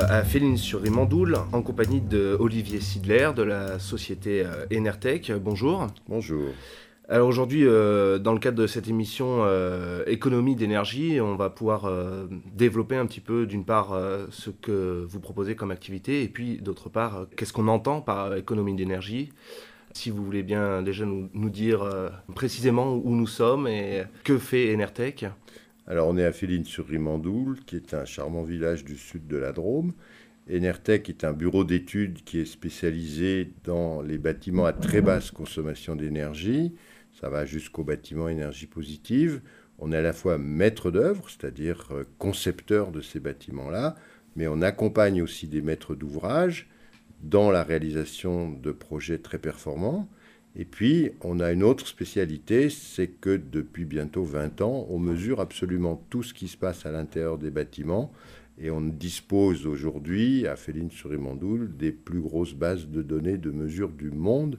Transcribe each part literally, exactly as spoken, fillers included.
à Féline-sur-Rimandoul en compagnie d'Olivier Sidler de la société euh, Enertech. Bonjour. Bonjour. Alors aujourd'hui, euh, dans le cadre de cette émission euh, économie d'énergie, on va pouvoir euh, développer un petit peu d'une part euh, ce que vous proposez comme activité et puis d'autre part, euh, qu'est-ce qu'on entend par économie d'énergie. Si vous voulez bien déjà nous, nous dire euh, précisément où nous sommes et que fait Enertech. Alors on est à Féline-sur-Rimandoul, qui est un charmant village du sud de la Drôme. Enertech est un bureau d'études qui est spécialisé dans les bâtiments à très basse consommation d'énergie. Ça va jusqu'aux bâtiments énergie positive. On est à la fois maître d'œuvre, c'est-à-dire concepteur de ces bâtiments-là, mais on accompagne aussi des maîtres d'ouvrage dans la réalisation de projets très performants. Et puis, on a une autre spécialité, c'est que depuis bientôt vingt ans, on mesure absolument tout ce qui se passe à l'intérieur des bâtiments. Et on dispose aujourd'hui, à Féline-sur-Rimandoul, des plus grosses bases de données de mesure du monde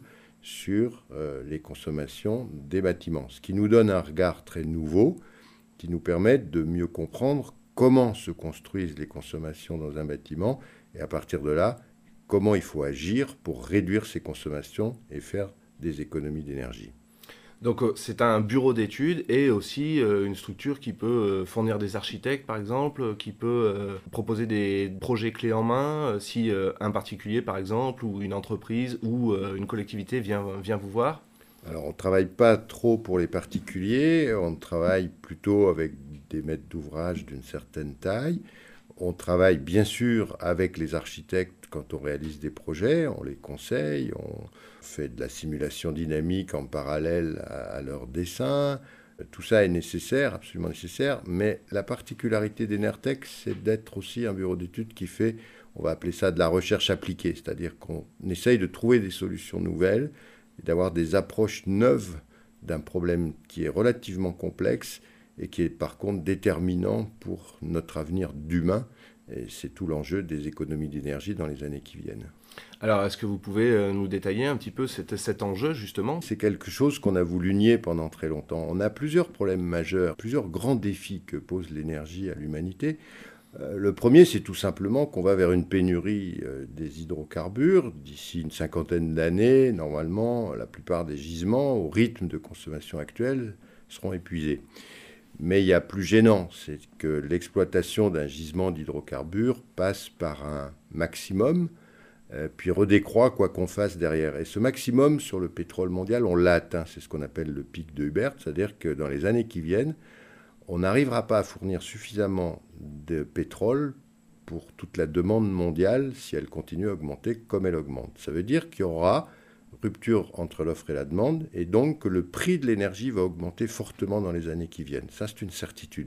sur euh, les consommations des bâtiments. Ce qui nous donne un regard très nouveau, qui nous permet de mieux comprendre comment se construisent les consommations dans un bâtiment. Et à partir de là, comment il faut agir pour réduire ces consommations et faire des économies d'énergie. Donc c'est un bureau d'études et aussi euh, une structure qui peut euh, fournir des architectes par exemple, qui peut euh, proposer des projets clés en main euh, si euh, un particulier par exemple ou une entreprise ou euh, une collectivité vient, vient vous voir. Alors on ne travaille pas trop pour les particuliers, on travaille plutôt avec des maîtres d'ouvrage d'une certaine taille. On travaille bien sûr avec les architectes quand on réalise des projets, on les conseille, on fait de la simulation dynamique en parallèle à, à leur dessin. Tout ça est nécessaire, absolument nécessaire, mais la particularité d'Enertech, c'est d'être aussi un bureau d'études qui fait, on va appeler ça de la recherche appliquée, c'est-à-dire qu'on essaye de trouver des solutions nouvelles et d'avoir des approches neuves d'un problème qui est relativement complexe et qui est par contre déterminant pour notre avenir d'humain. Et c'est tout l'enjeu des économies d'énergie dans les années qui viennent. Alors, est-ce que vous pouvez nous détailler un petit peu cet, cet enjeu, justement ? C'est quelque chose qu'on a voulu nier pendant très longtemps. On a plusieurs problèmes majeurs, plusieurs grands défis que pose l'énergie à l'humanité. Euh, le premier, c'est tout simplement qu'on va vers une pénurie euh, des hydrocarbures. D'ici une cinquantaine d'années, normalement, la plupart des gisements, au rythme de consommation actuel, seront épuisés. Mais il y a plus gênant, c'est que l'exploitation d'un gisement d'hydrocarbures passe par un maximum, euh, puis redécroît quoi qu'on fasse derrière. Et ce maximum sur le pétrole mondial, on l'a atteint, c'est ce qu'on appelle le pic de Hubert, c'est-à-dire que dans les années qui viennent, on n'arrivera pas à fournir suffisamment de pétrole pour toute la demande mondiale si elle continue à augmenter comme elle augmente. Ça veut dire qu'il y aura rupture entre l'offre et la demande, et donc que le prix de l'énergie va augmenter fortement dans les années qui viennent. Ça, c'est une certitude.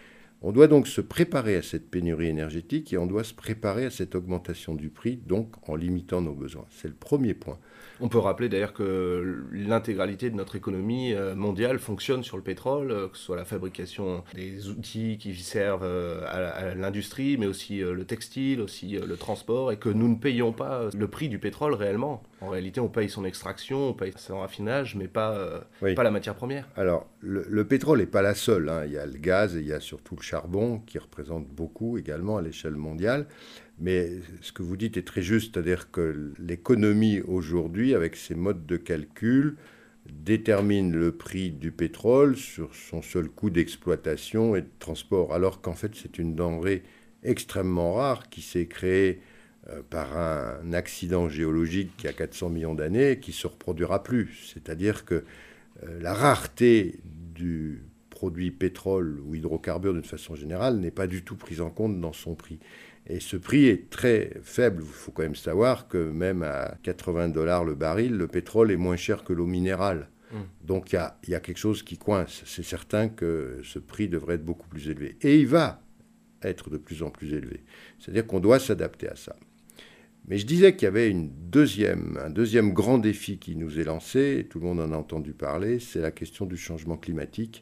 On doit donc se préparer à cette pénurie énergétique et on doit se préparer à cette augmentation du prix, donc en limitant nos besoins. C'est le premier point. On peut rappeler d'ailleurs que l'intégralité de notre économie mondiale fonctionne sur le pétrole, que ce soit la fabrication des outils qui servent à l'industrie, mais aussi le textile, aussi le transport, et que nous ne payons pas le prix du pétrole réellement. En réalité, on paye son extraction, on paye son raffinage, mais pas, oui. pas la matière première. Alors, le, le pétrole n'est pas la seule. Hein. Il y a le gaz et il y a surtout le charbon qui représente beaucoup également à l'échelle mondiale. Mais ce que vous dites est très juste, c'est-à-dire que l'économie aujourd'hui, avec ses modes de calcul, détermine le prix du pétrole sur son seul coût d'exploitation et de transport, alors qu'en fait c'est une denrée extrêmement rare qui s'est créée euh, par un accident géologique qui a quatre cents millions d'années et qui ne se reproduira plus. C'est-à-dire que euh, la rareté du produit pétrole ou hydrocarbures d'une façon générale n'est pas du tout prise en compte dans son prix. Et ce prix est très faible. Il faut quand même savoir que même à quatre-vingts dollars le baril, le pétrole est moins cher que l'eau minérale. Mmh. Donc il y a, y a quelque chose qui coince. C'est certain que ce prix devrait être beaucoup plus élevé. Et il va être de plus en plus élevé. C'est-à-dire qu'on doit s'adapter à ça. Mais je disais qu'il y avait une deuxième, un deuxième grand défi qui nous est lancé, et tout le monde en a entendu parler, c'est la question du changement climatique.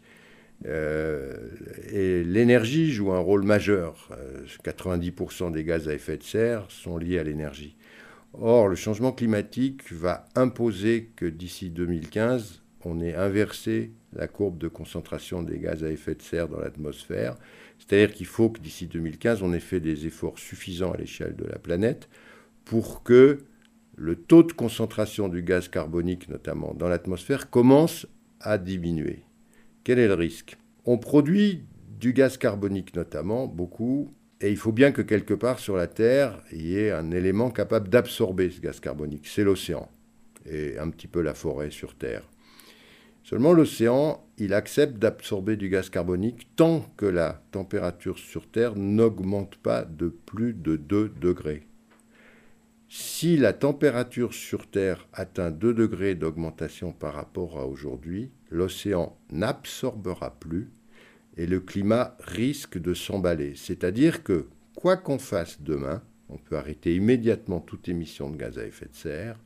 Euh, et l'énergie joue un rôle majeur. Euh, quatre-vingt-dix pour cent des gaz à effet de serre sont liés à l'énergie. Or, le changement climatique va imposer que d'ici deux mille quinze, on ait inversé la courbe de concentration des gaz à effet de serre dans l'atmosphère. C'est-à-dire qu'il faut que d'ici deux mille quinze, on ait fait des efforts suffisants à l'échelle de la planète pour que le taux de concentration du gaz carbonique, notamment dans l'atmosphère, commence à diminuer. Quel est le risque ? On produit du gaz carbonique notamment, beaucoup, et il faut bien que quelque part sur la Terre, il y ait un élément capable d'absorber ce gaz carbonique. C'est l'océan, et un petit peu la forêt sur Terre. Seulement l'océan, il accepte d'absorber du gaz carbonique tant que la température sur Terre n'augmente pas de plus de deux degrés. Si la température sur Terre atteint deux degrés d'augmentation par rapport à aujourd'hui, l'océan n'absorbera plus et le climat risque de s'emballer. C'est-à-dire que, quoi qu'on fasse demain, on peut arrêter immédiatement toute émission de gaz à effet de serre,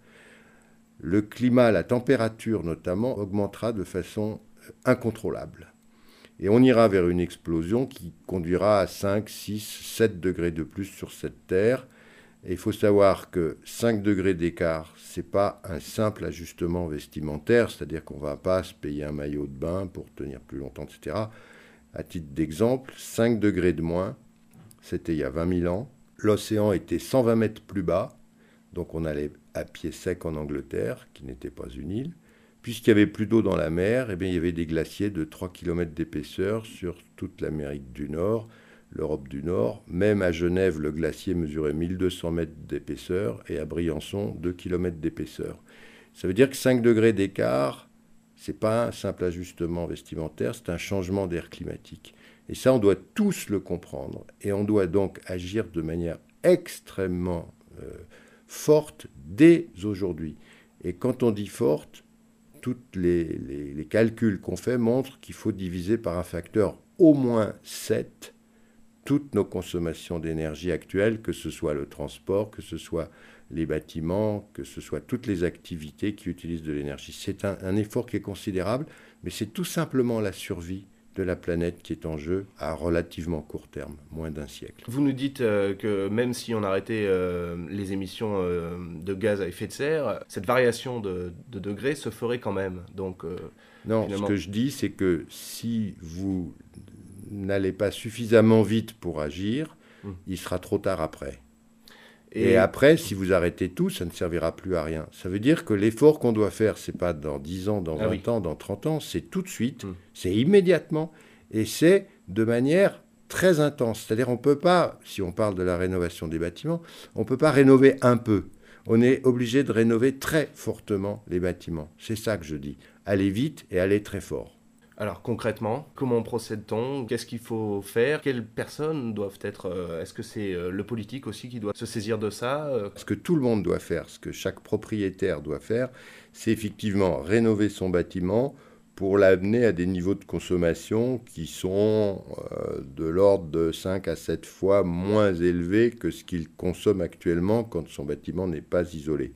le climat, la température notamment, augmentera de façon incontrôlable. Et on ira vers une explosion qui conduira à cinq, six, sept degrés de plus sur cette Terre. Et il faut savoir que cinq degrés d'écart, ce n'est pas un simple ajustement vestimentaire, c'est-à-dire qu'on ne va pas se payer un maillot de bain pour tenir plus longtemps, et cetera. À titre d'exemple, cinq degrés de moins, c'était il y a vingt mille ans. L'océan était cent vingt mètres plus bas, donc on allait à pied sec en Angleterre, qui n'était pas une île. Puisqu'il y avait plus d'eau dans la mer, eh bien, il y avait des glaciers de trois kilomètres d'épaisseur sur toute l'Amérique du Nord, l'Europe du Nord. Même à Genève, le glacier mesurait mille deux cents mètres d'épaisseur et à Briançon, deux kilomètres d'épaisseur. Ça veut dire que cinq degrés d'écart, ce n'est pas un simple ajustement vestimentaire, c'est un changement d'air climatique. Et ça, on doit tous le comprendre. Et on doit donc agir de manière extrêmement euh, forte dès aujourd'hui. Et quand on dit forte, tous les, les, les calculs qu'on fait montrent qu'il faut diviser par un facteur au moins sept toutes nos consommations d'énergie actuelles, que ce soit le transport, que ce soit les bâtiments, que ce soit toutes les activités qui utilisent de l'énergie. C'est un, un effort qui est considérable, mais c'est tout simplement la survie de la planète qui est en jeu à relativement court terme, moins d'un siècle. Vous nous dites euh, que même si on arrêtait euh, les émissions euh, de gaz à effet de serre, cette variation de, de degrés se ferait quand même. Donc, euh, non, finalement... ce que je dis, c'est que si vous n'allez pas suffisamment vite pour agir, hum. il sera trop tard après. Et... Et après, si vous arrêtez tout, ça ne servira plus à rien. Ça veut dire que l'effort qu'on doit faire, ce n'est pas dans dix ans, dans vingt ah oui. ans, dans trente ans, c'est tout de suite, mmh. c'est immédiatement, et c'est de manière très intense. C'est-à-dire on ne peut pas, si on parle de la rénovation des bâtiments, on ne peut pas rénover un peu. On est obligé de rénover très fortement les bâtiments. C'est ça que je dis. Allez vite et allez très fort. Alors concrètement, comment procède-t-on ? Qu'est-ce qu'il faut faire ? Quelles personnes doivent être... Euh, est-ce que c'est euh, le politique aussi qui doit se saisir de ça ? Ce que tout le monde doit faire, ce que chaque propriétaire doit faire, c'est effectivement rénover son bâtiment pour l'amener à des niveaux de consommation qui sont euh, de l'ordre de cinq à sept fois moins élevés que ce qu'il consomme actuellement quand son bâtiment n'est pas isolé.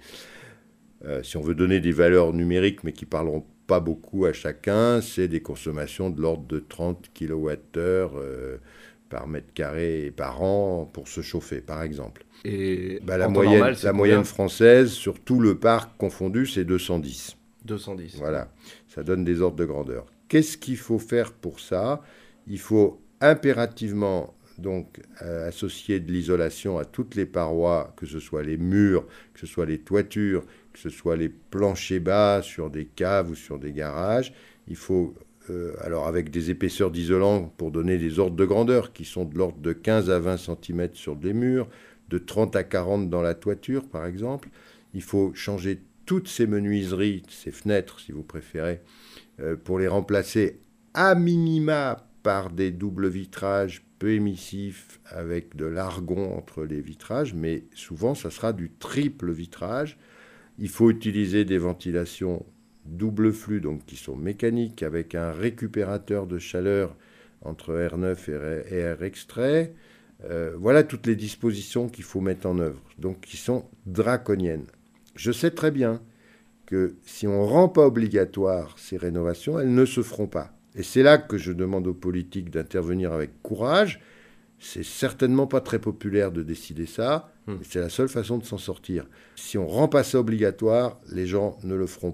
Euh, si on veut donner des valeurs numériques, mais qui parleront pas beaucoup à chacun, c'est des consommations de l'ordre de trente kilowattheures euh, par mètre carré et par an pour se chauffer, par exemple. Et bah, la moyenne, normal, la moyenne française, sur tout le parc confondu, c'est deux cent dix. deux cent dix. Voilà, ça donne des ordres de grandeur. Qu'est-ce qu'il faut faire pour ça ? Il faut impérativement donc, euh, associer de l'isolation à toutes les parois, que ce soit les murs, que ce soit les toitures, que ce soit les planchers bas sur des caves ou sur des garages. Il faut, euh, alors avec des épaisseurs d'isolant pour donner des ordres de grandeur qui sont de l'ordre de quinze à vingt centimètres sur des murs, de trente à quarante dans la toiture par exemple. Il faut changer toutes ces menuiseries, ces fenêtres si vous préférez, euh, pour les remplacer à minima par des doubles vitrages peu émissifs avec de l'argon entre les vitrages, mais souvent ça sera du triple vitrage. Il faut utiliser des ventilations double flux, donc qui sont mécaniques, avec un récupérateur de chaleur entre air neuf et air extrait. Euh, voilà toutes les dispositions qu'il faut mettre en œuvre, donc qui sont draconiennes. Je sais très bien que si on ne rend pas obligatoire ces rénovations, elles ne se feront pas. Et c'est là que je demande aux politiques d'intervenir avec courage. C'est certainement pas très populaire de décider ça, mais c'est la seule façon de s'en sortir. Si on ne rend pas ça obligatoire, les gens ne le feront pas.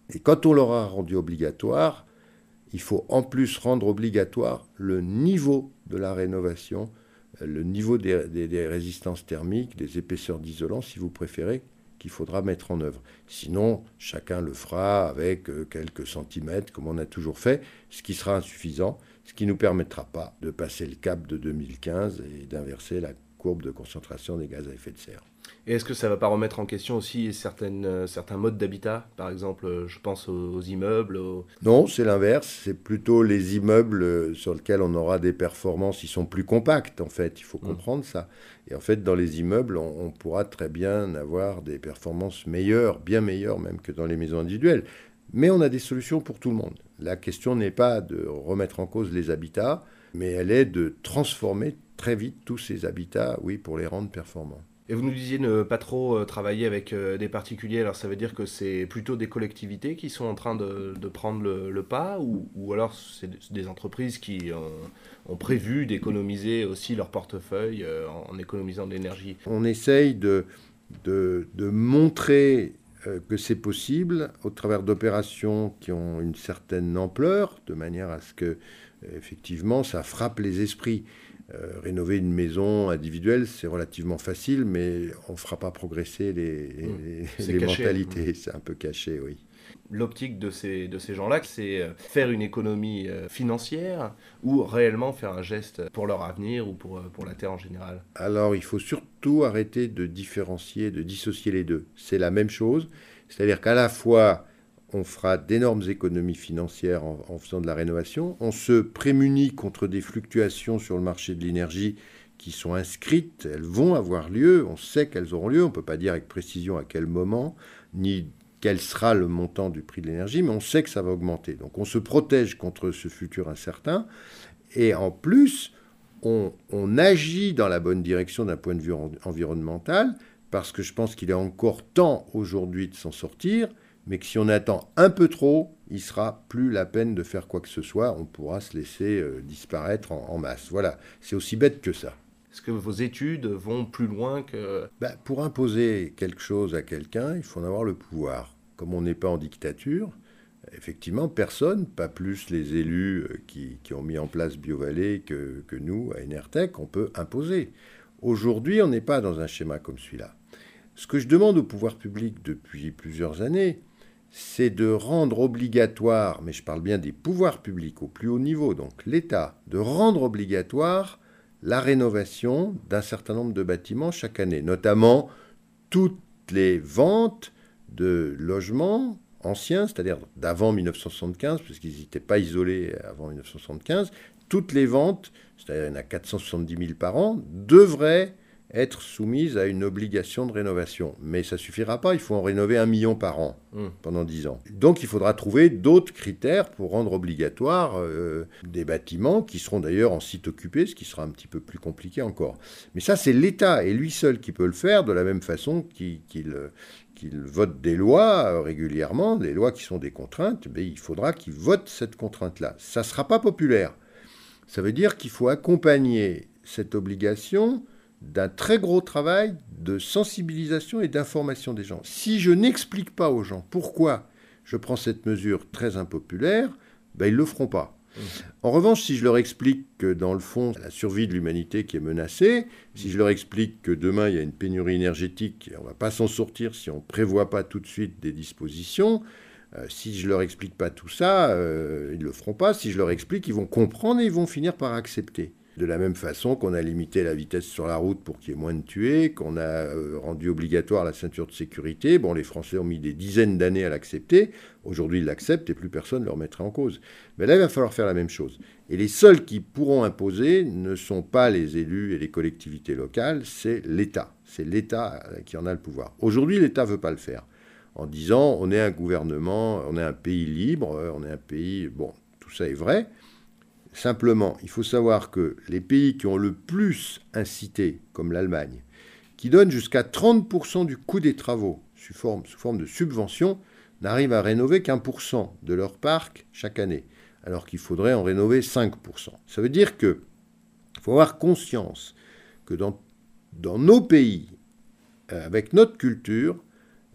Et quand on l'aura rendu obligatoire, il faut en plus rendre obligatoire le niveau de la rénovation, le niveau des, des, des résistances thermiques, des épaisseurs d'isolant, si vous préférez, qu'il faudra mettre en œuvre. Sinon, chacun le fera avec quelques centimètres, comme on a toujours fait, ce qui sera insuffisant, ce qui ne nous permettra pas de passer le cap de deux mille quinze et d'inverser la courbe de concentration des gaz à effet de serre. Et est-ce que ça ne va pas remettre en question aussi certaines, euh, certains modes d'habitat? Par exemple, euh, je pense aux, aux immeubles. Aux... Non, c'est l'inverse. C'est plutôt les immeubles sur lesquels on aura des performances. Ils sont plus compacts, en fait. Il faut comprendre mmh. ça. Et en fait, dans les immeubles, on, on pourra très bien avoir des performances meilleures, bien meilleures même que dans les maisons individuelles. Mais on a des solutions pour tout le monde. La question n'est pas de remettre en cause les habitats, mais elle est de transformer très vite tous ces habitats, oui, pour les rendre performants. Et vous nous disiez ne pas trop euh, travailler avec euh, des particuliers, alors ça veut dire que c'est plutôt des collectivités qui sont en train de, de prendre le, le pas, ou, ou alors c'est des entreprises qui ont, ont prévu d'économiser aussi leur portefeuille euh, en, en économisant de l'énergie? On essaye de, de, de montrer euh, que c'est possible au travers d'opérations qui ont une certaine ampleur, de manière à ce que, effectivement, ça frappe les esprits. Euh, rénover une maison individuelle, c'est relativement facile, mais on ne fera pas progresser les, mmh. les, les mentalités. Mmh. C'est un peu caché, oui. L'optique de ces, de ces gens-là, c'est faire une économie financière ou réellement faire un geste pour leur avenir ou pour, pour la Terre en général? Alors, il faut surtout arrêter de différencier, de dissocier les deux. C'est la même chose. C'est-à-dire qu'à la fois, on fera d'énormes économies financières en, en faisant de la rénovation. On se prémunit contre des fluctuations sur le marché de l'énergie qui sont inscrites. Elles vont avoir lieu. On sait qu'elles auront lieu. On ne peut pas dire avec précision à quel moment, ni quel sera le montant du prix de l'énergie, mais on sait que ça va augmenter. Donc on se protège contre ce futur incertain. Et en plus, on, on agit dans la bonne direction d'un point de vue en, environnemental, parce que je pense qu'il est encore temps aujourd'hui de s'en sortir, mais que si on attend un peu trop, il ne sera plus la peine de faire quoi que ce soit. On pourra se laisser euh, disparaître en, en masse. Voilà, c'est aussi bête que ça. Est-ce que vos études vont plus loin que... Ben, pour imposer quelque chose à quelqu'un, il faut en avoir le pouvoir. Comme on n'est pas en dictature, effectivement, personne, pas plus les élus qui, qui ont mis en place BioVallée que, que nous, à Enertech, on peut imposer. Aujourd'hui, on n'est pas dans un schéma comme celui-là. Ce que je demande au pouvoir public depuis plusieurs années, c'est de rendre obligatoire, mais je parle bien des pouvoirs publics au plus haut niveau, donc l'État, de rendre obligatoire la rénovation d'un certain nombre de bâtiments chaque année, notamment toutes les ventes de logements anciens, c'est-à-dire d'avant mille neuf cent soixante-quinze, puisqu'ils n'étaient pas isolés avant mille neuf cent soixante-quinze, toutes les ventes, c'est-à-dire il y en a quatre cent soixante-dix mille par an, devraient être soumises à une obligation de rénovation. Mais ça ne suffira pas, il faut en rénover un million par an mmh. pendant dix ans. Donc il faudra trouver d'autres critères pour rendre obligatoire euh, des bâtiments qui seront d'ailleurs en site occupé, ce qui sera un petit peu plus compliqué encore. Mais ça, c'est l'État et lui seul qui peut le faire, de la même façon qu'il, qu'il, qu'il vote des lois régulièrement, des lois qui sont des contraintes, mais il faudra qu'il vote cette contrainte-là. Ça ne sera pas populaire. Ça veut dire qu'il faut accompagner cette obligation d'un très gros travail de sensibilisation et d'information des gens. Si je n'explique pas aux gens pourquoi je prends cette mesure très impopulaire, ben ils ne le feront pas. Mmh. En revanche, si je leur explique que dans le fond, la survie de l'humanité qui est menacée, si je leur explique que demain il y a une pénurie énergétique et on ne va pas s'en sortir si on ne prévoit pas tout de suite des dispositions, euh, si je leur explique pas tout ça, euh, ils ne le feront pas. Si je leur explique, ils vont comprendre et ils vont finir par accepter. De la même façon qu'on a limité la vitesse sur la route pour qu'il y ait moins de tués, qu'on a euh, rendu obligatoire la ceinture de sécurité. Bon, les Français ont mis des dizaines d'années à l'accepter. Aujourd'hui, ils l'acceptent et plus personne ne le remettra en cause. Mais là, il va falloir faire la même chose. Et les seuls qui pourront imposer ne sont pas les élus et les collectivités locales, c'est l'État. C'est l'État qui en a le pouvoir. Aujourd'hui, l'État ne veut pas le faire. En disant, on est un gouvernement, on est un pays libre, on est un pays... Bon, tout ça est vrai. Simplement, il faut savoir que les pays qui ont le plus incité, comme l'Allemagne, qui donnent jusqu'à trente pour cent du coût des travaux sous forme, sous forme de subvention, n'arrivent à rénover qu'un pour cent de leur parc chaque année, alors qu'il faudrait en rénover cinq pour cent. Ça veut dire qu'il faut avoir conscience que dans, dans nos pays, avec notre culture,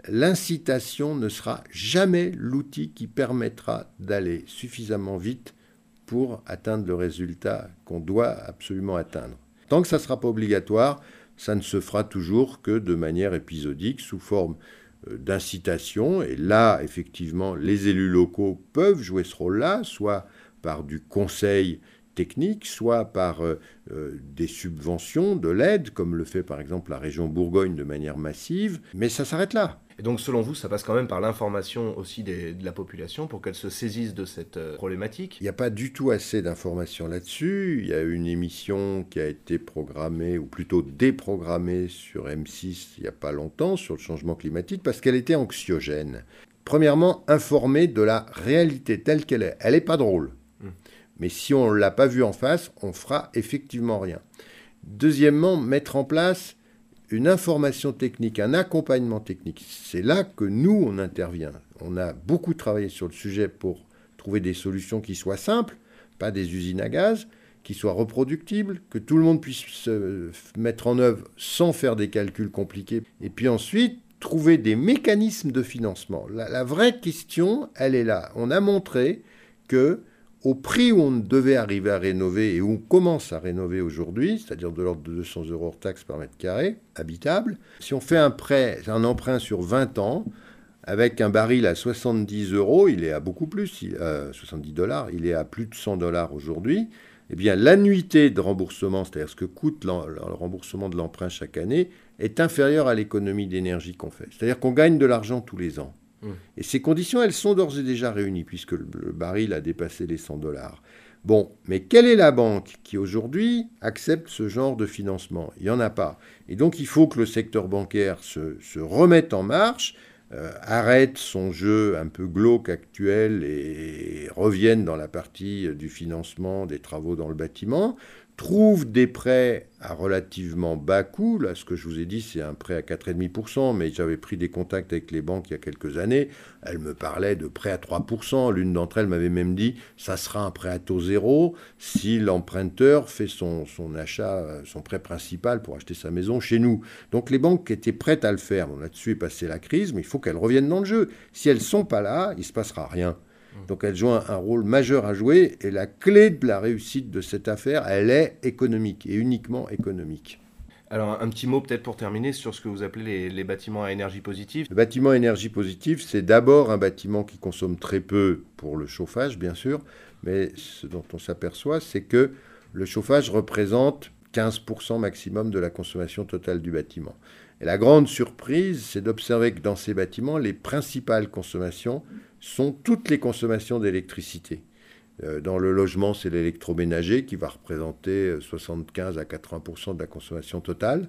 l'incitation ne sera jamais l'outil qui permettra d'aller suffisamment vite pour atteindre le résultat qu'on doit absolument atteindre. Tant que ça ne sera pas obligatoire, ça ne se fera toujours que de manière épisodique, sous forme d'incitation. Et là, effectivement, les élus locaux peuvent jouer ce rôle-là, soit par du conseil technique, soit par euh, des subventions, de l'aide, comme le fait par exemple la région Bourgogne de manière massive, mais ça s'arrête là. Et donc selon vous, ça passe quand même par l'information aussi des, de la population pour qu'elle se saisisse de cette euh, problématique? Il n'y a pas du tout assez d'informations là-dessus. Il y a une émission qui a été programmée, ou plutôt déprogrammée sur M six il n'y a pas longtemps, sur le changement climatique, parce qu'elle était anxiogène. Premièrement, informer de la réalité telle qu'elle est. Elle n'est pas drôle. Mmh. Mais si on ne l'a pas vue en face, on fera effectivement rien. Deuxièmement, mettre en place une information technique, un accompagnement technique. C'est là que nous, on intervient. On a beaucoup travaillé sur le sujet pour trouver des solutions qui soient simples, pas des usines à gaz, qui soient reproductibles, que tout le monde puisse se mettre en œuvre sans faire des calculs compliqués. Et puis ensuite, trouver des mécanismes de financement. La, la vraie question, elle est là. On a montré que au prix où on devait arriver à rénover et où on commence à rénover aujourd'hui, c'est-à-dire de l'ordre de deux cents euros hors taxe par mètre carré, habitable, si on fait un prêt, un emprunt sur vingt ans, avec un baril à soixante-dix euros, il est à beaucoup plus, il, euh, soixante-dix dollars, il est à plus de cent dollars aujourd'hui, eh bien l'annuité de remboursement, c'est-à-dire ce que coûte le remboursement de l'emprunt chaque année, est inférieure à l'économie d'énergie qu'on fait. C'est-à-dire qu'on gagne de l'argent tous les ans. Et ces conditions, elles sont d'ores et déjà réunies, puisque le baril a dépassé les cent dollars. Bon, mais quelle est la banque qui, aujourd'hui, accepte ce genre de financement? Il n'y en a pas. Et donc, il faut que le secteur bancaire se, se remette en marche, euh, arrête son jeu un peu glauque actuel et revienne dans la partie du financement des travaux dans le bâtiment, trouve des prêts à relativement bas coût. Là, ce que je vous ai dit, c'est un prêt à quatre virgule cinq pour cent, mais j'avais pris des contacts avec les banques il y a quelques années. Elles me parlaient de prêts à trois pour cent. L'une d'entre elles m'avait même dit « ça sera un prêt à taux zéro si l'emprunteur fait son, son achat, son prêt principal pour acheter sa maison chez nous ». Donc les banques étaient prêtes à le faire. Bon, là-dessus est passée la crise, mais il faut qu'elles reviennent dans le jeu. Si elles ne sont pas là, il ne se passera rien. Donc elles ont un rôle majeur à jouer et la clé de la réussite de cette affaire, elle est économique et uniquement économique. Alors un petit mot peut-être pour terminer sur ce que vous appelez les, les bâtiments à énergie positive. Le bâtiment à énergie positive, c'est d'abord un bâtiment qui consomme très peu pour le chauffage, bien sûr, mais ce dont on s'aperçoit, c'est que le chauffage représente quinze pour cent maximum de la consommation totale du bâtiment. Et la grande surprise, c'est d'observer que dans ces bâtiments, les principales consommations sont toutes les consommations d'électricité. Euh, dans le logement, c'est l'électroménager qui va représenter soixante-quinze à quatre-vingts pour cent de la consommation totale.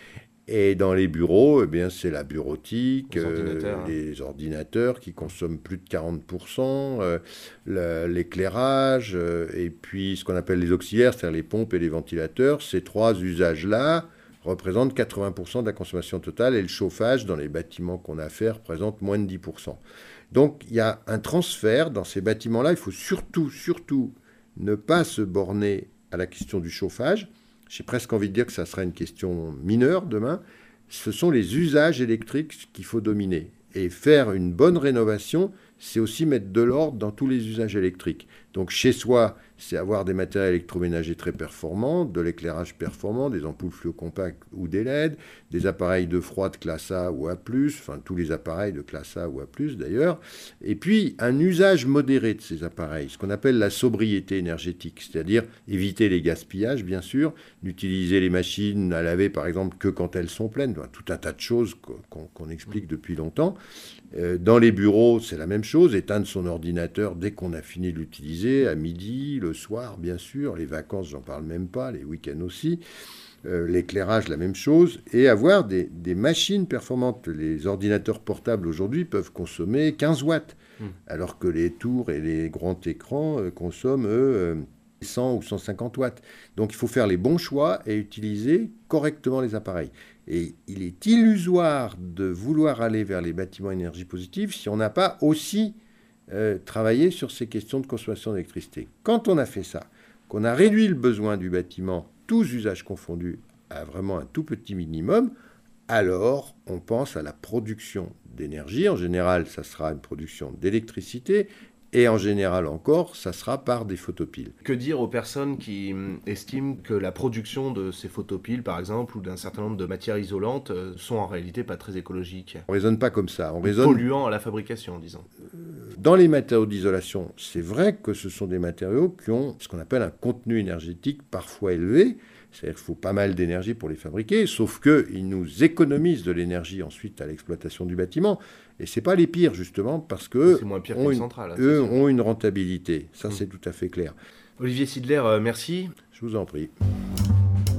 Et dans les bureaux, eh bien, c'est la bureautique, les ordinateurs, euh, les hein. ordinateurs qui consomment plus de quarante pour cent, euh, le, l'éclairage, euh, et puis ce qu'on appelle les auxiliaires, c'est-à-dire les pompes et les ventilateurs. Ces trois usages-là représentent quatre-vingts pour cent de la consommation totale, et le chauffage dans les bâtiments qu'on a fait représente moins de dix pour cent. Donc il y a un transfert dans ces bâtiments-là. Il faut surtout, surtout ne pas se borner à la question du chauffage. J'ai presque envie de dire que ça sera une question mineure demain. Ce sont les usages électriques qu'il faut dominer. Et faire une bonne rénovation, c'est aussi mettre de l'ordre dans tous les usages électriques. Donc chez soi, c'est avoir des matériels électroménagers très performants, de l'éclairage performant, des ampoules fluocompactes ou des L E D, des appareils de froid de classe A ou A plus, enfin tous les appareils de classe A ou A plus d'ailleurs, et puis un usage modéré de ces appareils, ce qu'on appelle la sobriété énergétique, c'est-à-dire éviter les gaspillages bien sûr, d'utiliser les machines à laver par exemple que quand elles sont pleines, tout un tas de choses qu'on, qu'on explique depuis longtemps. Euh, dans les bureaux, c'est la même chose, éteindre son ordinateur dès qu'on a fini de l'utiliser, à midi, le soir, bien sûr, les vacances, j'en parle même pas, les week-ends aussi, euh, l'éclairage, la même chose, et avoir des, des machines performantes. Les ordinateurs portables aujourd'hui peuvent consommer quinze watts, mmh. alors que les tours et les grands écrans euh, consomment, eux, euh, cent ou cent cinquante watts. Donc il faut faire les bons choix et utiliser correctement les appareils. Et il est illusoire de vouloir aller vers les bâtiments à énergie positive si on n'a pas aussi euh, travaillé sur ces questions de consommation d'électricité. Quand on a fait ça, qu'on a réduit le besoin du bâtiment, tous usages confondus, à vraiment un tout petit minimum, alors on pense à la production d'énergie. En général, ça sera une production d'électricité. Et en général encore, ça sera par des photopiles. Que dire aux personnes qui estiment que la production de ces photopiles, par exemple, ou d'un certain nombre de matières isolantes, sont en réalité pas très écologiques? On ne raisonne pas comme ça. On raisonne... Polluants à la fabrication, disons. Dans les matériaux d'isolation, c'est vrai que ce sont des matériaux qui ont ce qu'on appelle un contenu énergétique parfois élevé. C'est-à-dire qu'il faut pas mal d'énergie pour les fabriquer, sauf qu'ils nous économisent de l'énergie ensuite à l'exploitation du bâtiment. Et ce n'est pas les pires, justement, parce qu'eux ont, une, centrale, hein, ont une rentabilité. Ça, mmh. c'est tout à fait clair. Olivier Sidler, euh, merci. Je vous en prie.